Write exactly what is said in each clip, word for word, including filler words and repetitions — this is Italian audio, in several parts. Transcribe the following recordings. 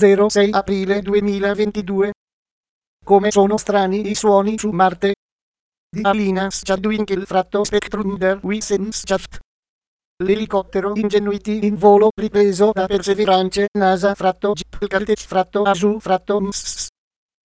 zero sei aprile duemilaventidue. Come sono strani i suoni su Marte. Di Alina Schadwinkel fratto Spectrum der Wissenschaft. L'elicottero Ingenuity in volo ripreso da Perseverance NASA fratto Gipcalte fratto Asu fratto M S S.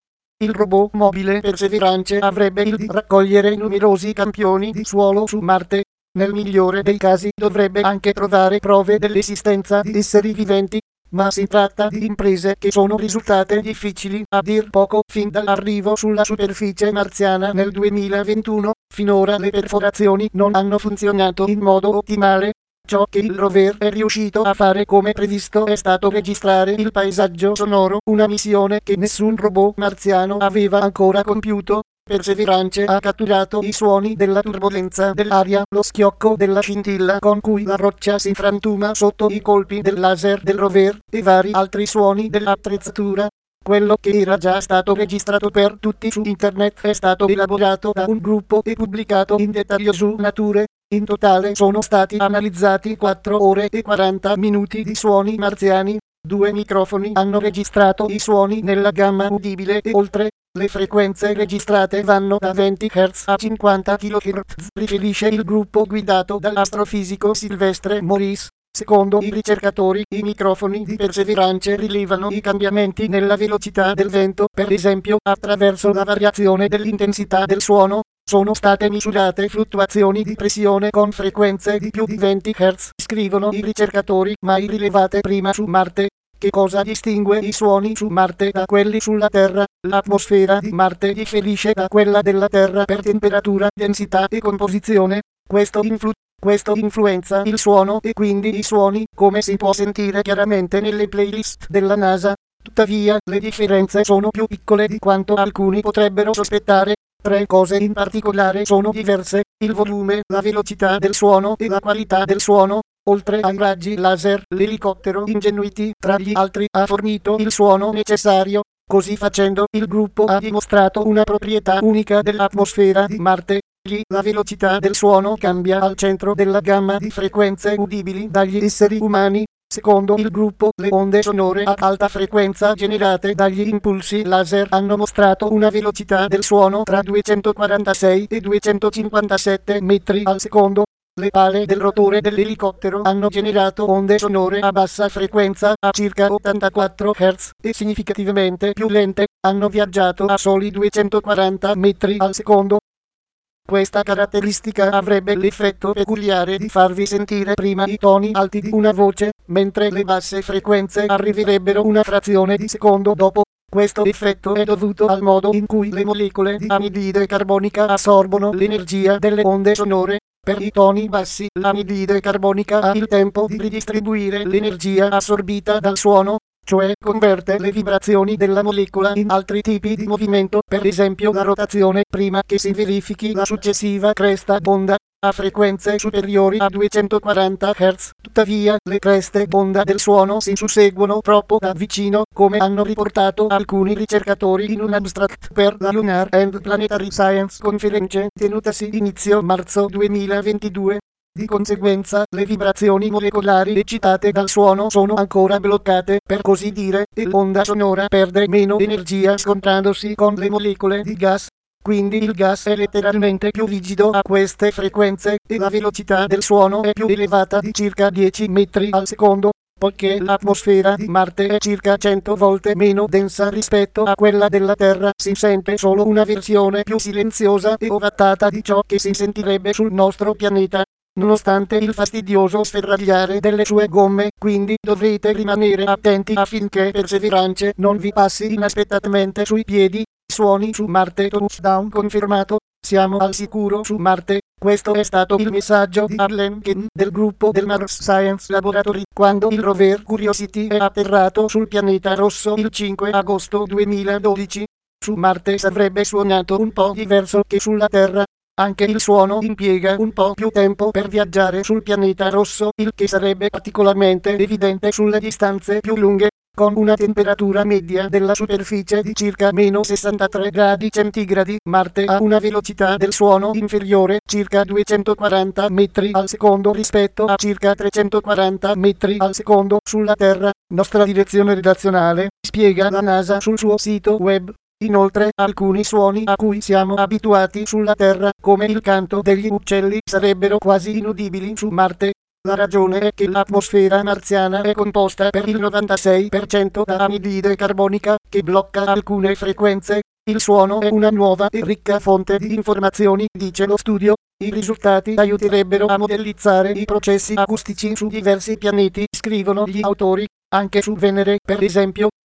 Il robot mobile Perseverance avrebbe il di raccogliere numerosi campioni di suolo su Marte. Nel migliore dei casi dovrebbe anche trovare prove dell'esistenza di esseri viventi, ma si tratta di imprese che sono risultate difficili a dir poco fin dall'arrivo sulla superficie marziana nel duemilaventuno. Finora le perforazioni non hanno funzionato in modo ottimale. Ciò che il rover è riuscito a fare come previsto è stato registrare il paesaggio sonoro, una missione che nessun robot marziano aveva ancora compiuto. Perseverance ha catturato i suoni della turbolenza dell'aria, lo schiocco della scintilla con cui la roccia si frantuma sotto i colpi del laser del rover, e vari altri suoni dell'attrezzatura. Quello che era già stato registrato per tutti su internet è stato elaborato da un gruppo e pubblicato in dettaglio su Nature. In totale sono stati analizzati quattro ore e quaranta minuti di suoni marziani. Due microfoni hanno registrato i suoni nella gamma udibile e oltre. Le frequenze registrate vanno da venti hertz a cinquanta chilohertz, riferisce il gruppo guidato dall'astrofisico Silvestre Maurice. Secondo i ricercatori, i microfoni di Perseverance rilevano i cambiamenti nella velocità del vento, per esempio, attraverso la variazione dell'intensità del suono. Sono state misurate fluttuazioni di pressione con frequenze di più di venti hertz, scrivono i ricercatori, mai rilevate prima su Marte. Che cosa distingue i suoni su Marte da quelli sulla Terra? L'atmosfera di Marte differisce da quella della Terra per temperatura, densità e composizione. Questo, influ- questo influenza il suono e quindi i suoni, come si può sentire chiaramente nelle playlist della NASA. Tuttavia, le differenze sono più piccole di quanto alcuni potrebbero sospettare. Tre cose in particolare sono diverse: il volume, la velocità del suono e la qualità del suono. Oltre ai raggi laser, l'elicottero Ingenuity, tra gli altri, ha fornito il suono necessario. Così facendo, il gruppo ha dimostrato una proprietà unica dell'atmosfera di Marte. Lì, la velocità del suono cambia al centro della gamma di frequenze udibili dagli esseri umani. Secondo il gruppo, le onde sonore ad alta frequenza generate dagli impulsi laser hanno mostrato una velocità del suono tra duecentoquarantasei e duecentocinquantasette metri al secondo. Le pale del rotore dell'elicottero hanno generato onde sonore a bassa frequenza a circa ottantaquattro hertz e significativamente più lente, hanno viaggiato a soli duecentoquaranta metri al secondo. Questa caratteristica avrebbe l'effetto peculiare di farvi sentire prima i toni alti di una voce, mentre le basse frequenze arriverebbero una frazione di secondo dopo. Questo effetto è dovuto al modo in cui le molecole di anidride carbonica assorbono l'energia delle onde sonore. Per i toni bassi, l'anidride carbonica ha il tempo di ridistribuire l'energia assorbita dal suono, cioè converte le vibrazioni della molecola in altri tipi di movimento, per esempio la rotazione, prima che si verifichi la successiva cresta d'onda. A frequenze superiori a duecentoquaranta hertz, tuttavia, le creste d'onda del suono si susseguono troppo da vicino, come hanno riportato alcuni ricercatori in un abstract per la Lunar and Planetary Science Conference tenutasi inizio marzo duemilaventidue. Di conseguenza, le vibrazioni molecolari eccitate dal suono sono ancora bloccate, per così dire, e l'onda sonora perde meno energia scontrandosi con le molecole di gas. Quindi il gas è letteralmente più rigido a queste frequenze, e la velocità del suono è più elevata di circa dieci metri al secondo. Poiché l'atmosfera di Marte è circa cento volte meno densa rispetto a quella della Terra, si sente solo una versione più silenziosa e ovattata di ciò che si sentirebbe sul nostro pianeta. Nonostante il fastidioso sferragliare delle sue gomme, quindi dovrete rimanere attenti affinché Perseverance non vi passi inaspettatamente sui piedi. Suoni su Marte, touchdown confermato. Siamo al sicuro su Marte. Questo è stato il messaggio di Harlan Ken del gruppo del Mars Science Laboratory quando il rover Curiosity è atterrato sul pianeta rosso il cinque agosto duemiladodici. Su Marte avrebbe suonato un po' diverso che sulla Terra. Anche il suono impiega un po' più tempo per viaggiare sul pianeta rosso, il che sarebbe particolarmente evidente sulle distanze più lunghe. Con una temperatura media della superficie di circa meno sessantatré gradi centigradi, Marte ha una velocità del suono inferiore, circa duecentoquaranta metri al secondo rispetto a circa trecentoquaranta metri al secondo sulla Terra. Nostra direzione redazionale, spiega la NASA sul suo sito web. Inoltre, alcuni suoni a cui siamo abituati sulla Terra, come il canto degli uccelli, sarebbero quasi inudibili su Marte. La ragione è che l'atmosfera marziana è composta per il novantasei per cento da anidride carbonica, che blocca alcune frequenze. Il suono è una nuova e ricca fonte di informazioni, dice lo studio. I risultati aiuterebbero a modellizzare i processi acustici su diversi pianeti, scrivono gli autori. Anche su Venere, per esempio,